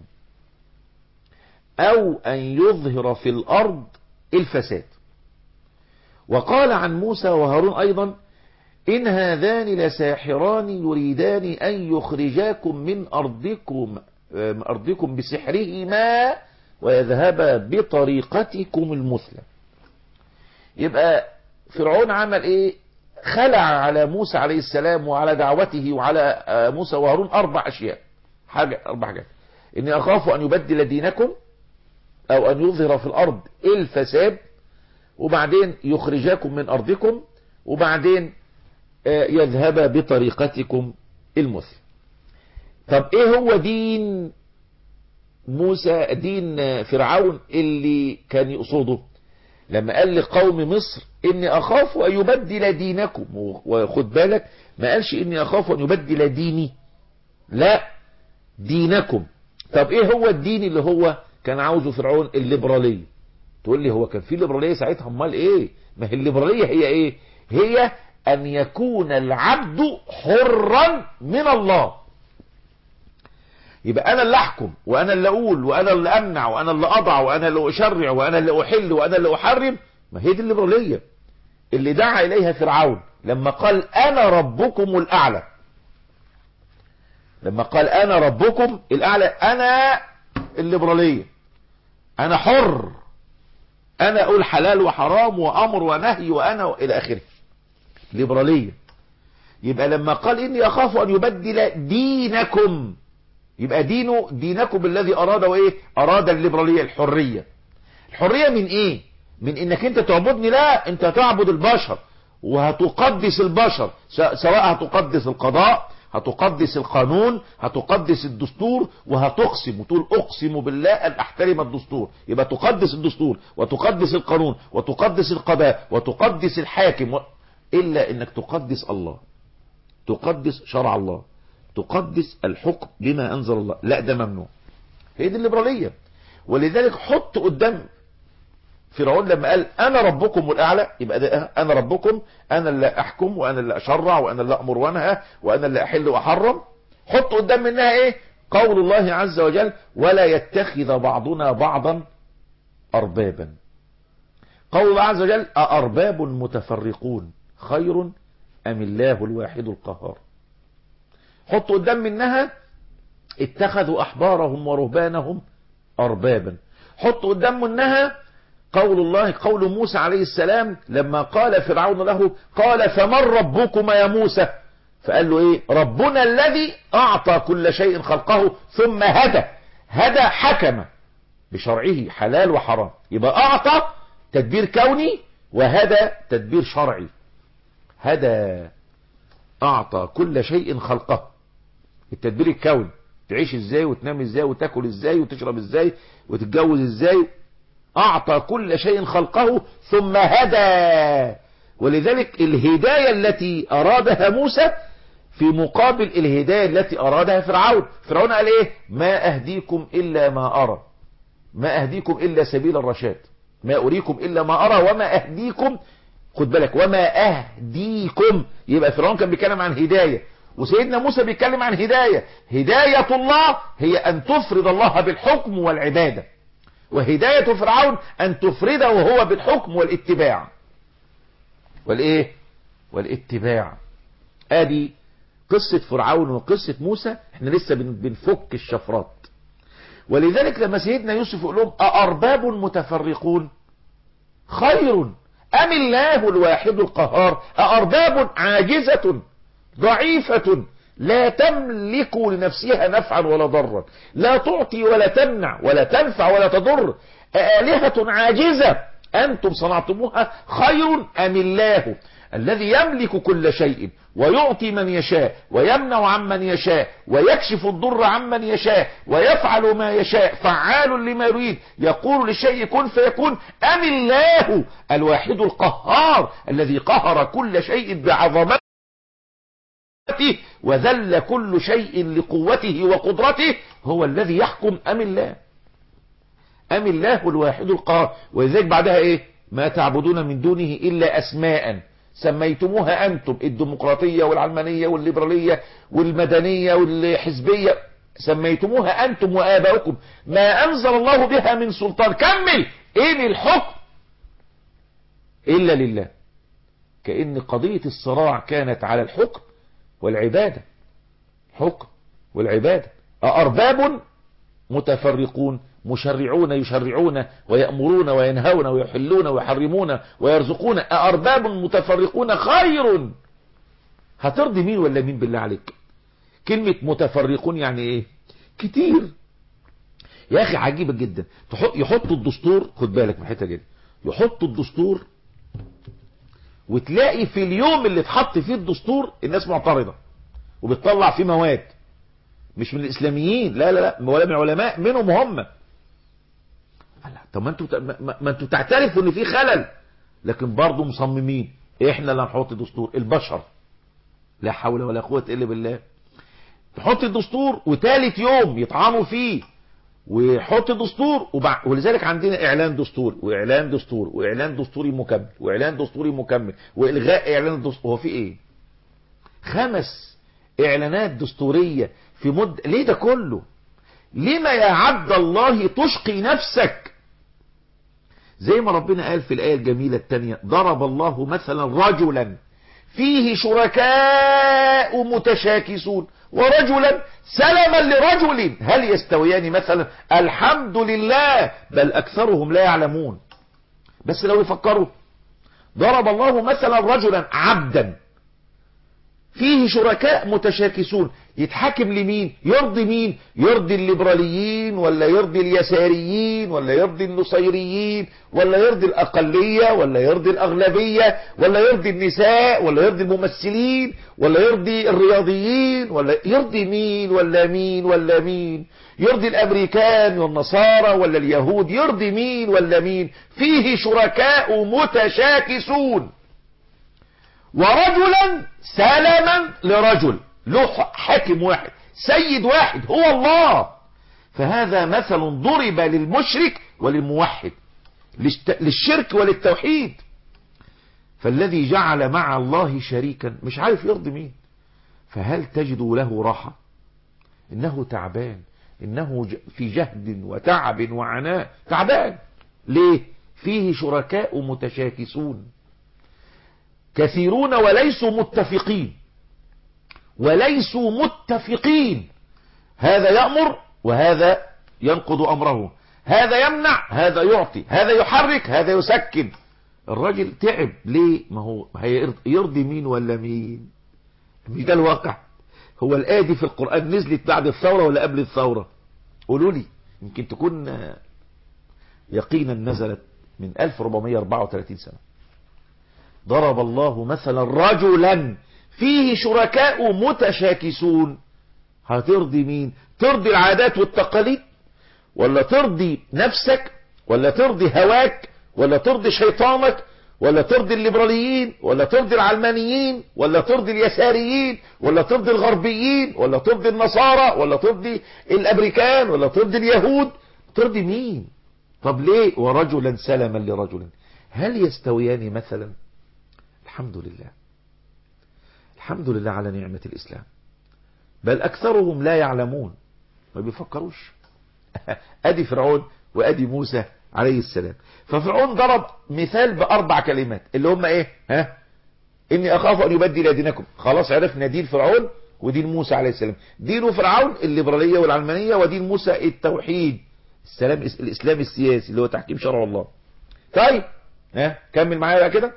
A: أو أن يظهر في الأرض الفساد. وقال عن موسى وهارون أيضا إن هذان لساحران يريدان أن يخرجاكم من أرضكم أرضكم بسحرهما ويذهبا بطريقتكم المثلى. يبقى فرعون عمل إيه؟ خلع على موسى عليه السلام وعلى دعوته وعلى موسى وهارون أربع أشياء. حاجة أربع حاجات: إني أخاف أن يبدل دينكم، أو أن يظهر في الأرض الفساد، وبعدين يخرجاكم من أرضكم، وبعدين يذهب بطريقتكم المثل. طب ايه هو دين موسى، دين فرعون اللي كان يقصده لما قال لقوم مصر اني اخاف ان يبدل دينكم؟ وخد بالك ما قالش اني اخاف ان يبدل ديني، لا، دينكم. طب ايه هو الدين اللي هو كان عاوزه فرعون؟ الليبرالية. تقول لي هو كان في ليبرالية ساعتها؟ امال ايه؟ ما هي الليبرالية هي ايه؟ هي ان يكون العبد حرا من الله. يبقى انا اللي احكم، وانا اللي اقول، وانا اللي امنع، وانا اللي اضع، وانا اللي اشرع، وانا اللي احل، وانا اللي احرم. ما هي دي الليبرالية اللي دعا اليها فرعون لما قال انا ربكم الاعلى. لما قال انا ربكم الاعلى، انا الليبرالية، انا حر، انا اقول حلال وحرام وامر ونهي وانا الى اخره. ليبرالية. يبقى لما قال اني اخاف ان يبدل دينكم، يبقى دينه دينكم الذي اراد وايه؟ اراد الليبرالية، الحرية. الحرية من ايه؟ من انك انت تعبدني؟ لا، انت تعبد البشر وهتقدس البشر، سواء هتقدس القضاء، هتقدس القانون، هتقدس الدستور، وهتقسم وتقول اقسم بالله ان احترم الدستور. يبقى تقدس الدستور وتقدس القانون وتقدس القضاء وتقدس الحاكم و... الا انك تقدس الله، تقدس شرع الله، تقدس الحكم بما انزل الله. لا، ده ممنوع. هي دي الليبرالية. ولذلك حط قدام فرعون لما قال انا ربكم الاعلى، يبقى ده انا ربكم، انا اللي احكم، وانا اللي اشرع، وانا اللي امر وانهى، وانا اللي احل واحرم. حط قدام منها ايه؟ قول الله عز وجل ولا يتخذ بعضنا بعضا اربابا. قول الله عز وجل أأرباب متفرقون خير ام الله الواحد القهار. حط قدام منها اتخذوا احبارهم ورهبانهم اربابا. حط قدام منها قول الله، قول موسى عليه السلام لما قال فرعون له قال فمن ربكما يا موسى؟ فقال له ايه؟ ربنا الذي اعطى كل شيء خلقه ثم هدى. هدى حكم بشرعه حلال وحرام. يبقى اعطى تدبير كوني، وهدى تدبير شرعي. هدى اعطى كل شيء خلقه، التدبير الكوني، تعيش ازاي وتنام ازاي وتاكل ازاي وتشرب ازاي وتتجوز ازاي. اعطى كل شيء خلقه ثم هدى. ولذلك الهداية التي أرادها موسى في مقابل الهداية التي أرادها فرعون. فرعون قال إيه؟ ما أهديكم إلا ما أرى، ما أهديكم إلا سبيل الرشاد، ما أريكم إلا ما أرى وما أهديكم، خد بالك، وما أهديكم. يبقى فرعون كان بيتكلم عن هداية، وسيدنا موسى بيتكلم عن هداية. هداية الله هي أن تفرد الله بالحكم والعبادة، وهداية فرعون أن تفرده هو بالحكم والاتباع والإيه والاتباع. آدي قصة فرعون وقصة موسى، احنا لسه بنفك الشفرات. ولذلك لما سيدنا يوسف يقول لهم أأرباب متفرقون خير أم الله الواحد القهار؟ أأرباب عاجزة ضعيفة لا تملك لنفسها نفعا ولا ضرا، لا تعطي ولا تمنع ولا تنفع ولا تضر، آلهة عاجزة أنتم صنعتموها خير أم الله الذي يملك كل شيء ويعطي من يشاء ويمنع عمن يشاء ويكشف الضر عمن يشاء ويفعل ما يشاء فعال لما يريد، يقول لشيء كن فيكون، أم الله الواحد القهار الذي قهر كل شيء بعظمته وذل كل شيء لقوته وقدرته، هو الذي يحكم أم الله أم الله الواحد القهار. ولذلك بعدها ايه؟ ما تعبدون من دونه إلا أسماء سميتموها أنتم، الديمقراطية والعلمانية والليبرالية والمدنية والحزبية، سميتموها أنتم وآباؤكم ما أنزل الله بها من سلطان. كمل، إن الحكم إلا لله. كأن قضية الصراع كانت على الحكم والعبادة، حكم والعبادة. أأرباب متفرقون مشرعون يشرعون ويأمرون وينهون ويحلون ويحرمون ويرزقون، أأرباب متفرقون خير. هترضي مين ولا مين بالله عليك؟ كلمة متفرقون يعني ايه؟ كتير يا اخي، عجيبة جدا. يحطوا الدستور، خد بالك من الحته جدا، يحطوا الدستور وتلاقي في اليوم اللي اتحط فيه الدستور الناس معترضة وبتطلع فيه مواد مش من الاسلاميين، لا لا لا، ولا من العلماء، منهم هم. طب ما انتوا ما انتوا تعترفوا ان في خلل، لكن برضه مصممين احنا اللي هنحط دستور. البشر لا حول ولا قوة الا بالله. تحط الدستور وثالث يوم يطعنوا فيه ويحط دستور وبع... ولذلك عندنا اعلان دستور واعلان دستور واعلان دستوري مكمل واعلان دستوري مكمل والغاء اعلان الدستور. هو في ايه؟ خمس اعلانات دستورية في مد. ليه ده كله؟ لما يا عبد الله تشقي نفسك؟ زي ما ربنا قال في الآية الجميلة التانية، ضرب الله مثلا رجلا فيه شركاء متشاكسون ورجلا سلما لرجل هل يستويان مثلا؟ الحمد لله بل أكثرهم لا يعلمون. بس لو يفكروا، ضرب الله مثلا رجلا عبدا فيه شركاء متشاكسون، يتحكم لمين؟ يرضي مين؟ يرضي الليبراليين ولا يرضي اليساريين ولا يرضي النصيريين ولا يرضي الأقلية ولا يرضي الأغلبية ولا يرضي النساء ولا يرضي الممثلين ولا يرضي الرياضيين ولا يرضي مين ولا مين ولا مين؟ يرضي الأمريكان والنصارى ولا اليهود؟ يرضي مين ولا مين؟ فيه شركاء متشاكسون ورجلا سلما لرجل، له حاكم واحد سيد واحد هو الله. فهذا مثل ضرب للمشرك وللموحد، للشرك وللتوحيد. فالذي جعل مع الله شريكا مش عارف يرضي مين، فهل تجد له راحة؟ إنه تعبان، إنه في جهد وتعب وعناء، تعبان. ليه؟ فيه شركاء متشاكسون كثيرون وليسوا متفقين وليسوا متفقين. هذا يأمر وهذا ينقض أمره، هذا يمنع هذا يعطي، هذا يحرك هذا يسكن. الراجل تعب ليه؟ ما هو يرضي مين ولا مين؟ مش ده الواقع. هو الآية دي في القرآن نزلت بعد الثورة ولا قبل الثورة؟ قولوا لي، يمكن تكون يقينا نزلت من ألف وأربعمائة وأربعة وثلاثين سنة. ضرب الله مثلا رجلا فيه شركاء متشاكسون. هترضي مين؟ ترضي العادات والتقاليد ولا ترضي نفسك ولا ترضي هواك ولا ترضي شيطانك ولا ترضي الليبراليين، ولا ترضي العلمانيين، ولا ترضي اليساريين، ولا ترضي الغربيين، ولا ترضي النصارى، ولا ترضي الامريكان، ولا ترضي اليهود؟ ترضي مين؟ طب ليه؟ ورجلا سلما لرجل هل يستويان مثلا؟ الحمد لله، الحمد لله على نعمة الإسلام. بل أكثرهم لا يعلمون، ما بيفكروش. أدي فرعون وأدي موسى عليه السلام. ففرعون ضرب مثال بأربع كلمات اللي هم إيه؟ ها؟ إني أخاف أن يبدل دينكم. خلاص عرفنا دين فرعون ودين موسى عليه السلام. دين فرعون الليبرالية والعلمانية، ودين موسى التوحيد، السلام، الإسلام السياسي اللي هو تحكيم شرع الله. طيب ها كمل معايا بقى كده.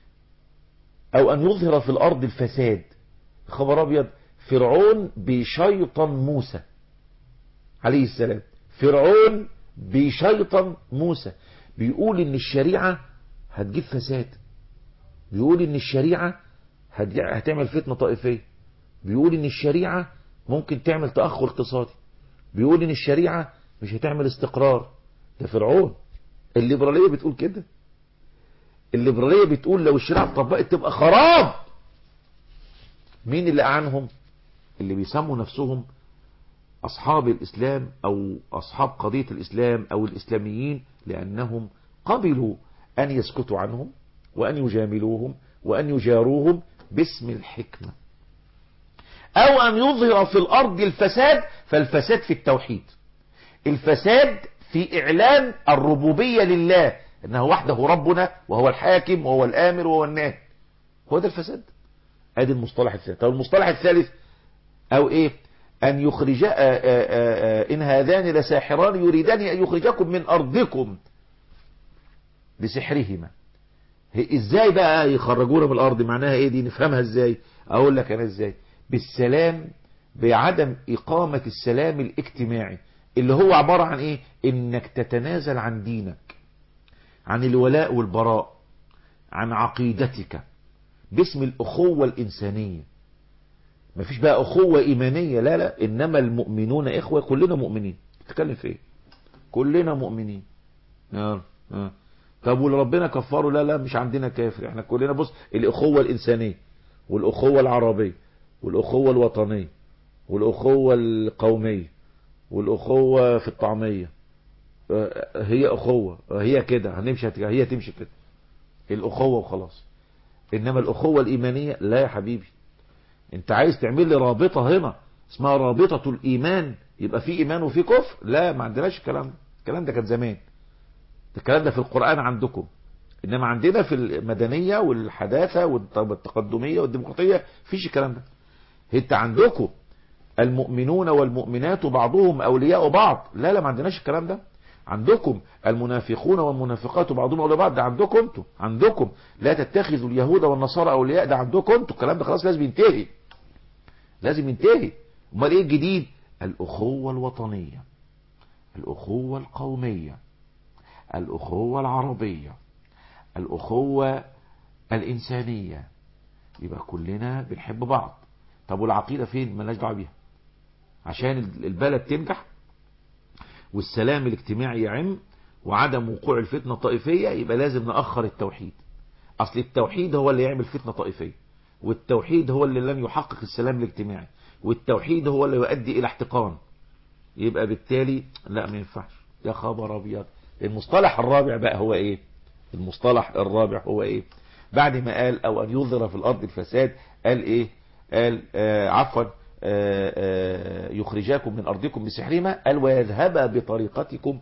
A: أو أن يظهر في الأرض الفساد. خبر أبيض، فرعون بشيطان موسى عليه السلام. فرعون بشيطان موسى بيقول ان الشريعة هتجيب فساد، بيقول ان الشريعة هتعمل فتنة طائفية، بيقول ان الشريعة ممكن تعمل تأخر اقتصادي، بيقول ان الشريعة مش هتعمل استقرار. ده فرعون. الليبرالية بتقول كده، الليبرالية بتقول لو الشريعة اتطبقت تبقى خراب. مين اللي أعنهم؟ اللي بيسموا نفسهم أصحاب الإسلام أو أصحاب قضية الإسلام أو الإسلاميين، لأنهم قبلوا أن يسكتوا عنهم وأن يجاملوهم وأن يجاروهم باسم الحكمة. أو أن يظهر في الأرض الفساد، فالفساد في التوحيد، الفساد في إعلان الربوبية لله، أنه وحده ربنا وهو الحاكم وهو الآمر وهو الناهي. هو ده الفساد. ادي المصطلح الثالث. طب المصطلح الثالث او ايه؟ ان يخرج ان هذان لساحران يريدان ان يخرجكم من ارضكم بسحرهما. ازاي بقى يخرجونا من الارض؟ معناها ايه دي؟ نفهمها ازاي؟ اقول لك انا ازاي. بالسلام، بعدم اقامة السلام الاجتماعي اللي هو عبارة عن ايه؟ انك تتنازل عن دينك، عن الولاء والبراء، عن عقيدتك، باسم الأخوة الإنسانية. مفيش بقى أخوة إيمانية، لا لا، إنما المؤمنون إخوة. كلنا مؤمنين. تتكلم في إيه؟ كلنا مؤمنين. آه آه. طب ولربنا كفروا؟ لا لا، مش عندنا كافر. احنا كلنا بص، الأخوة الإنسانية والأخوة العربية والأخوة الوطنية والأخوة القومية والأخوة في الطعمية، آه هي أخوة، آه هي كده هنمشي، هي تمشي كده الأخوة وخلاص. إنما الأخوة الإيمانية لا يا حبيبي. أنت عايز تعمل لي رابطة هنا اسمها رابطة الإيمان، يبقى في إيمان وفي كفر؟ لا، ما عندناش الكلام ده. الكلام ده كان زمان، الكلام ده في القرآن عندكم. إنما عندنا في المدنية والحداثة والتقدمية والديمقراطية فيش الكلام ده. أنت عندكم المؤمنون والمؤمنات بعضهم أولياء بعض. لا لا، ما عندناش الكلام ده. عندكم المنافقون والمنافقات بعضهم أولياء بعض. ده عندكم انتوا. عندكم لا تتخذوا اليهود والنصارى أولياء. ده عندكم انتوا. الكلام ده خلاص لازم ينتهي، لازم ينتهي. امال ايه الجديد؟ الأخوة الوطنية، الأخوة القومية، الأخوة العربية، الأخوة الإنسانية. يبقى كلنا بنحب بعض. طب والعقيدة فين؟ مالناش دعوه بيها. عشان البلد تنجح والسلام الاجتماعي يعم وعدم وقوع الفتنة الطائفية، يبقى لازم نأخر التوحيد. أصل التوحيد هو اللي يعمل فتنة طائفية، والتوحيد هو اللي لن يحقق السلام الاجتماعي، والتوحيد هو اللي يؤدي إلى احتقان. يبقى بالتالي لا، ما ينفعش. يا خبر أبيض. المصطلح الرابع بقى هو إيه؟ المصطلح الرابع هو إيه؟ بعد ما قال أو أن يظهر في الأرض الفساد، قال إيه؟ قال آه عفوا آه آه يخرجاكم من أرضكم بسحرهما، قال ويذهبا بطريقتكم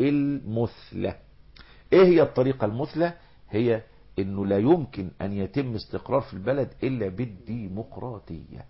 A: المثلى. إيه هي الطريقة المثلى؟ هي إنه لا يمكن أن يتم استقرار في البلد إلا بالديمقراطية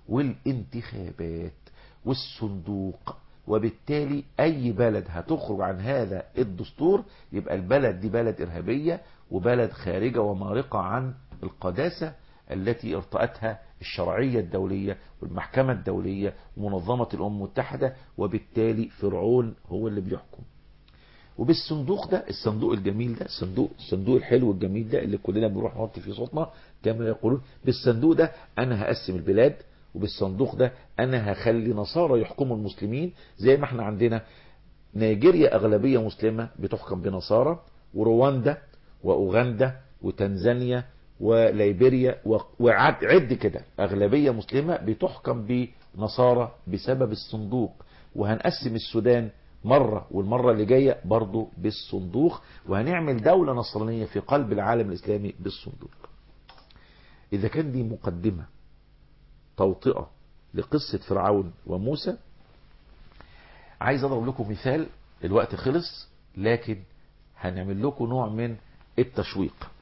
A: والانتخابات والصندوق. وبالتالي أي بلد هتخرج عن هذا الدستور يبقى البلد دي بلد إرهابية وبلد خارجة ومارقة عن القداسة التي ارتأتها الشرعية الدولية والمحكمة الدولية ومنظمة الأمم المتحدة. وبالتالي فرعون هو اللي بيحكم. وبالصندوق ده، الصندوق الجميل ده، الصندوق الصندوق الحلو الجميل ده اللي كلنا بنروح نحط فيه صوتنا كما يقولون، بالصندوق ده أنا هقسم البلاد، وبالصندوق ده أنا هخلي نصارى يحكموا المسلمين. زي ما احنا عندنا نيجيريا أغلبية مسلمة بتحكم بنصارى، ورواندا وأوغندا وتنزانيا وليبيريا وعد كده أغلبية مسلمة بتحكم بنصارى بسبب الصندوق. وهنقسم السودان مرة والمرة اللي جاية برضو بالصندوق، وهنعمل دولة نصرانية في قلب العالم الإسلامي بالصندوق. إذا كان دي مقدمة توطئة لقصة فرعون وموسى، عايز أضرب لكم مثال. الوقت خلص لكن هنعمل لكم نوع من التشويق.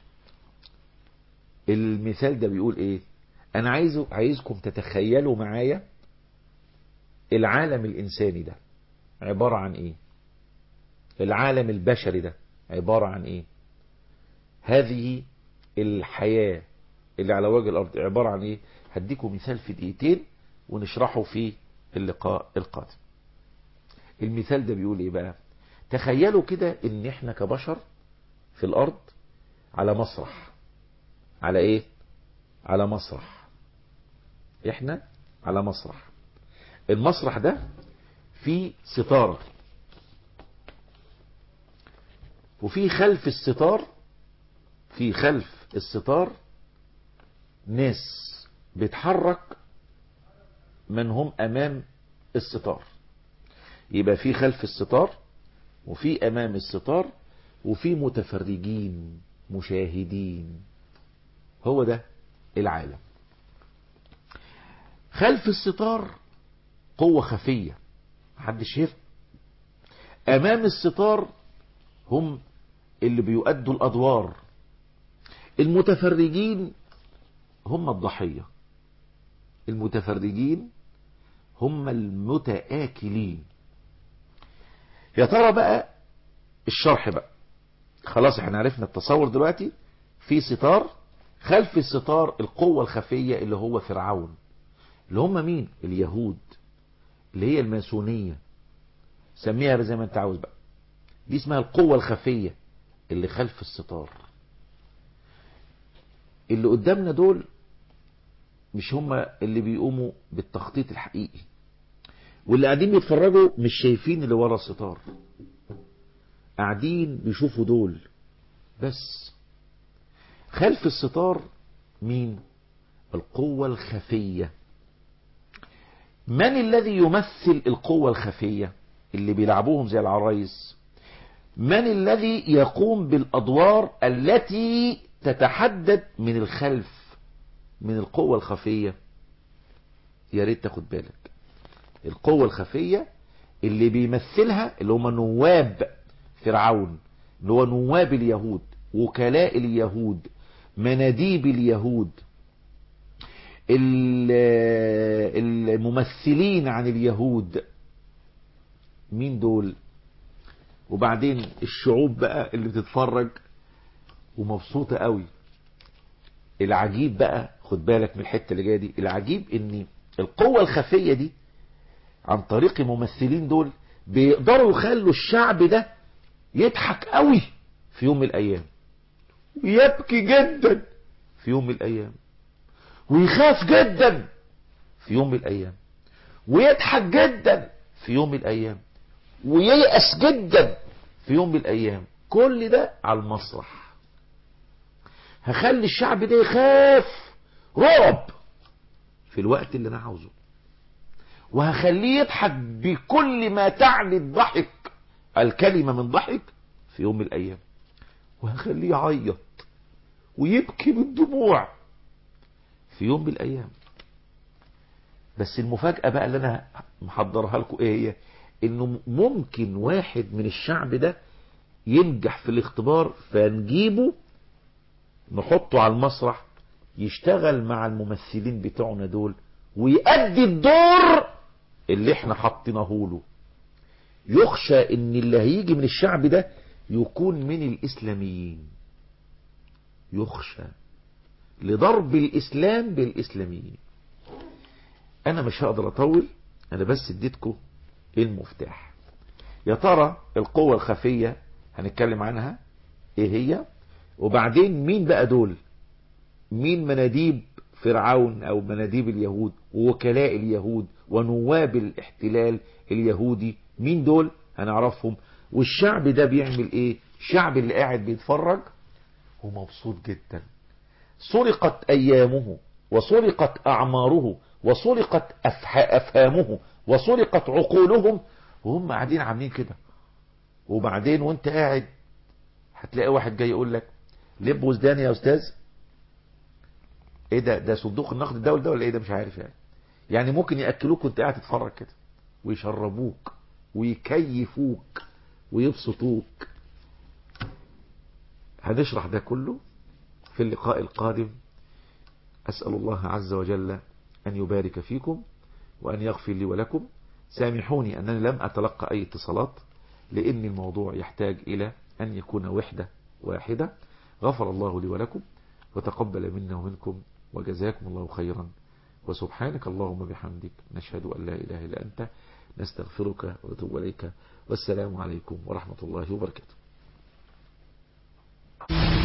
A: المثال ده بيقول ايه؟ انا عايزه عايزكم تتخيلوا معايا العالم الانساني ده عبارة عن ايه، العالم البشري ده عبارة عن ايه، هذه الحياة اللي على وجه الارض عبارة عن ايه. هديكم مثال في دقيقتين ونشرحه في اللقاء القادم. المثال ده بيقول ايه بقى؟ تخيلوا كده ان احنا كبشر في الارض على مسرح. على ايه؟ على مسرح. احنا على مسرح. المسرح ده فيه ستارة، وفي خلف الستار في خلف الستار ناس بتحرك من هم امام الستار. يبقى في خلف الستار وفي امام الستار وفي متفرجين مشاهدين. هو ده العالم. خلف الستار قوة خفية محدش شايفها. امام الستار هم اللي بيؤدوا الادوار. المتفرجين هم الضحية. المتفرجين هم المتآكلين. يا ترى بقى الشرح بقى. خلاص احنا عرفنا التصور دلوقتي. في ستار، خلف الستار القوة الخفية اللي هو فرعون، اللي هم مين؟ اليهود، اللي هي الماسونية، سميها زي ما انت عاوز بقى. دي اسمها القوة الخفية اللي خلف الستار. اللي قدامنا دول مش هم اللي بيقوموا بالتخطيط الحقيقي، واللي قاعدين بيتفرجوا مش شايفين اللي ورا الستار، قاعدين بيشوفوا دول بس. خلف الستار مين؟ القوة الخفية. من الذي يمثل القوة الخفية اللي بيلعبوهم زي العرايس؟ من الذي يقوم بالأدوار التي تتحدد من الخلف من القوة الخفية؟ يا ريت تاخد بالك. القوة الخفية اللي بيمثلها اللي هم نواب فرعون، اللي هو نواب اليهود، وكلاء اليهود، مناديب اليهود، الممثلين عن اليهود. مين دول؟ وبعدين الشعوب بقى اللي بتتفرج ومبسوطة قوي. العجيب بقى، خد بالك من الحتة اللي جاية دي، العجيب ان القوة الخفية دي عن طريق الممثلين دول بيقدروا يخلوا الشعب ده يضحك قوي في يوم من الايام، ويبكي جدا في يوم من الايام، ويخاف جدا في يوم من الايام، ويضحك جدا في يوم من الايام، وييأس جدا في يوم من الايام. كل ده على المسرح. هخلي الشعب ده يخاف رعب في الوقت اللي انا عاوزه، وهخليه يضحك بكل ما تعني الضحك، الكلمة من ضحك، في يوم من الايام، وهخليه يعيط ويبكي بالدموع في يوم من الايام. بس المفاجأة بقى اللي انا محضرها لكم ايه هي؟ انه ممكن واحد من الشعب ده ينجح في الاختبار، فنجيبه نحطه على المسرح يشتغل مع الممثلين بتوعنا دول، ويأدي الدور اللي احنا حطيناه له. يخشى ان اللي هيجي من الشعب ده يكون من الاسلاميين، يخشى لضرب الاسلام بالاسلاميين. انا مش هقدر اطول، انا بس اديتكم المفتاح. يا ترى القوة الخفية هنتكلم عنها ايه هي، وبعدين مين بقى دول؟ مين مناديب فرعون او مناديب اليهود ووكلاء اليهود ونواب الاحتلال اليهودي؟ مين دول؟ هنعرفهم. والشعب ده بيعمل ايه؟ الشعب اللي قاعد بيتفرج ومبسوط جدا. سرقت أيامه وسرقت أعماره وسرقت أفهامه وسرقت عقولهم وهم قاعدين عاملين كده. وبعدين وانت قاعد هتلاقي واحد جاي يقول لك لب وزداني يا أستاذ. ايه ده ده صندوق النقد الدولي ده ولا ايه ده؟ مش عارف يعني. يعني ممكن يأكلوك وانت قاعد تتفرج كده ويشربوك ويكيفوك ويبسطوك. هنشرح ده كله في اللقاء القادم. أسأل الله عز وجل أن يبارك فيكم وأن يغفر لي ولكم. سامحوني أنني لم أتلقى أي اتصالات لأن الموضوع يحتاج إلى أن يكون وحدة واحدة. غفر الله لي ولكم وتقبل منا ومنكم وجزاكم الله خيرا. وسبحانك اللهم بحمدك نشهد أن لا إله إلا أنت نستغفرك ونتوب إليك. والسلام عليكم ورحمة الله وبركاته.